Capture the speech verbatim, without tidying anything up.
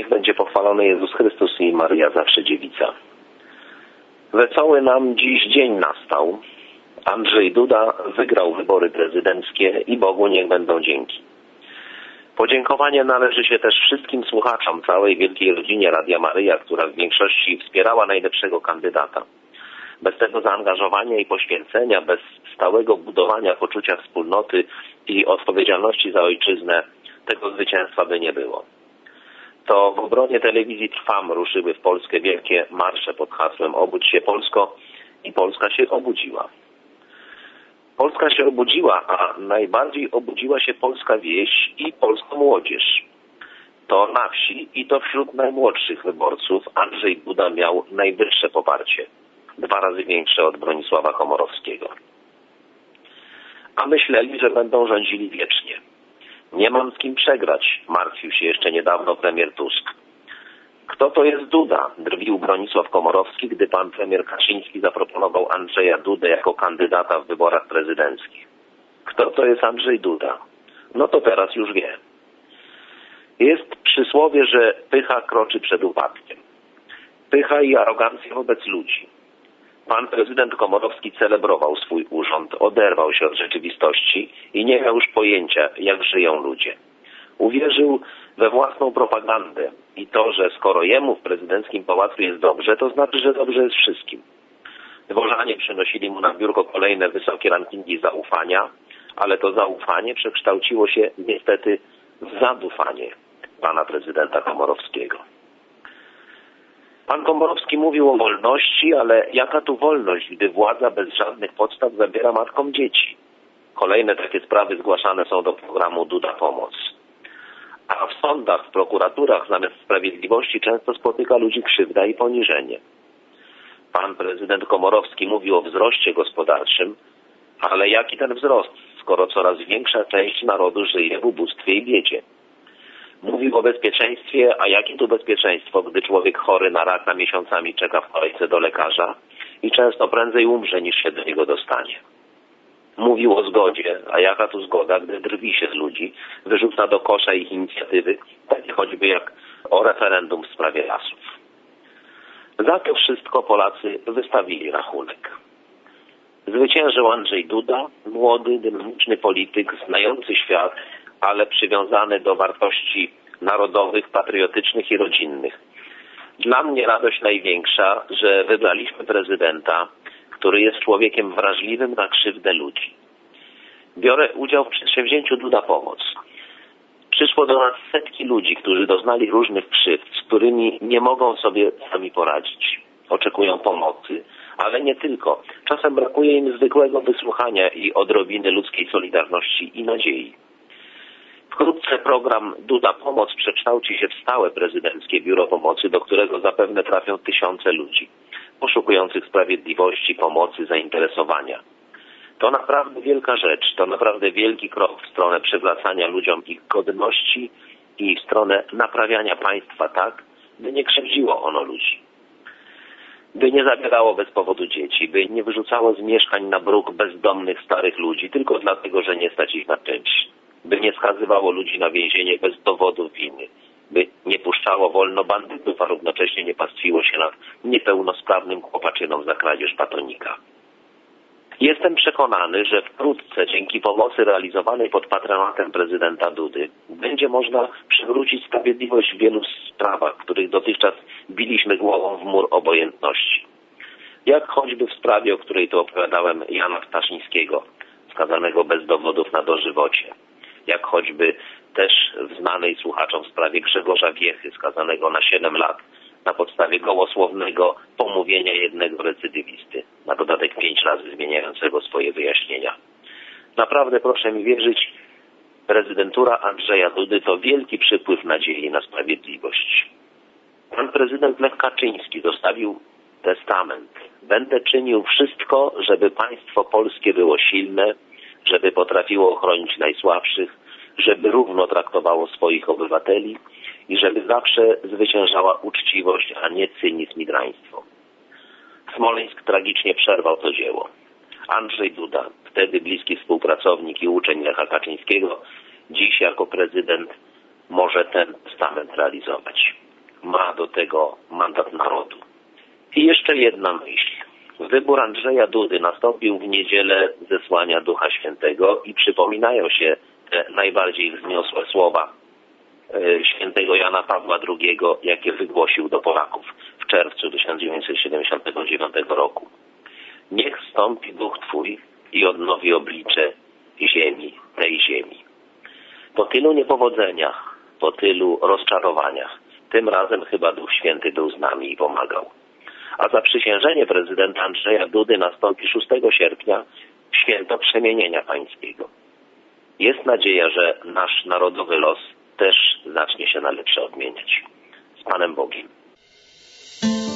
Niech będzie pochwalony Jezus Chrystus i Maryja zawsze dziewica. Wesoły nam dziś dzień nastał. Andrzej Duda wygrał wybory prezydenckie i Bogu niech będą dzięki. Podziękowanie należy się też wszystkim słuchaczom, całej wielkiej rodzinie Radia Maryja, która w większości wspierała najlepszego kandydata. Bez tego zaangażowania i poświęcenia, bez stałego budowania poczucia wspólnoty i odpowiedzialności za ojczyznę, tego zwycięstwa by nie było. To w obronie telewizji Trwam ruszyły w Polskę wielkie marsze pod hasłem Obudź się Polsko i Polska się obudziła. Polska się obudziła, a najbardziej obudziła się polska wieś i polska młodzież. To na wsi i to wśród najmłodszych wyborców Andrzej Duda miał najwyższe poparcie. Dwa razy większe od Bronisława Komorowskiego. A myśleli, że będą rządzili wiecznie. Nie mam z kim przegrać, martwił się jeszcze niedawno premier Tusk. Kto to jest Duda? Drwił Bronisław Komorowski, gdy pan premier Kaczyński zaproponował Andrzeja Dudę jako kandydata w wyborach prezydenckich. Kto to jest Andrzej Duda? No to teraz już wie. Jest przysłowie, że pycha kroczy przed upadkiem. Pycha i arogancja wobec ludzi. Pan prezydent Komorowski celebrował swój urząd, oderwał się od rzeczywistości i nie miał już pojęcia, jak żyją ludzie. Uwierzył we własną propagandę i to, że skoro jemu w prezydenckim pałacu jest dobrze, to znaczy, że dobrze jest wszystkim. Dworzanie przynosili mu na biurko kolejne wysokie rankingi zaufania, ale to zaufanie przekształciło się niestety w zadufanie pana prezydenta Komorowskiego. Pan Komorowski mówił o wolności, ale jaka tu wolność, gdy władza bez żadnych podstaw zabiera matkom dzieci? Kolejne takie sprawy zgłaszane są do programu Duda Pomoc. A w sądach, w prokuraturach zamiast sprawiedliwości często spotyka ludzi krzywda i poniżenie. Pan prezydent Komorowski mówił o wzroście gospodarczym, ale jaki ten wzrost, skoro coraz większa część narodu żyje w ubóstwie i biedzie? Mówił o bezpieczeństwie, a jakie tu bezpieczeństwo, gdy człowiek chory na raka miesiącami czeka w kolejce do lekarza i często prędzej umrze, niż się do niego dostanie. Mówił o zgodzie, a jaka tu zgoda, gdy drwi się z ludzi, wyrzuca do kosza ich inicjatywy, takie choćby jak o referendum w sprawie lasów. Za to wszystko Polacy wystawili rachunek. Zwyciężył Andrzej Duda, młody, dynamiczny polityk, znający świat, ale przywiązany do wartości narodowych, patriotycznych i rodzinnych. Dla mnie radość największa, że wybraliśmy prezydenta, który jest człowiekiem wrażliwym na krzywdę ludzi. Biorę udział w przedsięwzięciu Duda Pomoc. Przyszło do nas setki ludzi, którzy doznali różnych krzywd, z którymi nie mogą sobie sami poradzić. Oczekują pomocy, ale nie tylko. Czasem brakuje im zwykłego wysłuchania i odrobiny ludzkiej solidarności i nadziei. Wkrótce program Duda Pomoc przekształci się w stałe prezydenckie biuro pomocy, do którego zapewne trafią tysiące ludzi, poszukujących sprawiedliwości, pomocy, zainteresowania. To naprawdę wielka rzecz, to naprawdę wielki krok w stronę przywracania ludziom ich godności i w stronę naprawiania państwa tak, by nie krzywdziło ono ludzi. By nie zabierało bez powodu dzieci, by nie wyrzucało z mieszkań na bruk bezdomnych starych ludzi tylko dlatego, że nie stać ich na czymś. By nie skazywało ludzi na więzienie bez dowodu winy, by nie puszczało wolno bandytów, a równocześnie nie pastwiło się nad niepełnosprawnym chłopaczynom za kradzież batonika. Jestem przekonany, że wkrótce dzięki pomocy realizowanej pod patronatem prezydenta Dudy będzie można przywrócić sprawiedliwość w wielu sprawach, w których dotychczas biliśmy głową w mur obojętności. Jak choćby w sprawie, o której tu opowiadałem, Jana Ptaszyńskiego, skazanego bez dowodów na dożywocie. Jak choćby też w znanej słuchaczom sprawie Grzegorza Wiechy, skazanego na siedem lat na podstawie gołosłownego pomówienia jednego recydywisty, na dodatek pięć razy zmieniającego swoje wyjaśnienia. Naprawdę proszę mi wierzyć, prezydentura Andrzeja Dudy to wielki przypływ nadziei na sprawiedliwość. Pan prezydent Lech Kaczyński zostawił testament. Będę czynił wszystko, żeby państwo polskie było silne, żeby potrafiło ochronić najsłabszych, żeby równo traktowało swoich obywateli i żeby zawsze zwyciężała uczciwość, a nie cynizm i draństwo. Smoleńsk tragicznie przerwał to dzieło. Andrzej Duda, wtedy bliski współpracownik i uczeń Lecha Kaczyńskiego, dziś jako prezydent może ten testament realizować. ma do tego mandat narodu. I jeszcze jedna myśl. Wybór Andrzeja Dudy nastąpił w niedzielę zesłania Ducha Świętego i przypominają się te najbardziej wzniosłe słowa świętego Jana Pawła drugiego, jakie wygłosił do Polaków w czerwcu tysiąc dziewięćset siedemdziesiątego dziewiątego roku. Niech zstąpi Duch Twój i odnowi oblicze ziemi, tej ziemi. Po tylu niepowodzeniach, po tylu rozczarowaniach, tym razem chyba Duch Święty był z nami i pomagał. A zaprzysiężenie prezydenta Andrzeja Dudy nastąpi szóstego sierpnia, święto Przemienienia Pańskiego. Jest nadzieja, że nasz narodowy los też zacznie się na lepsze odmieniać. Z Panem Bogiem.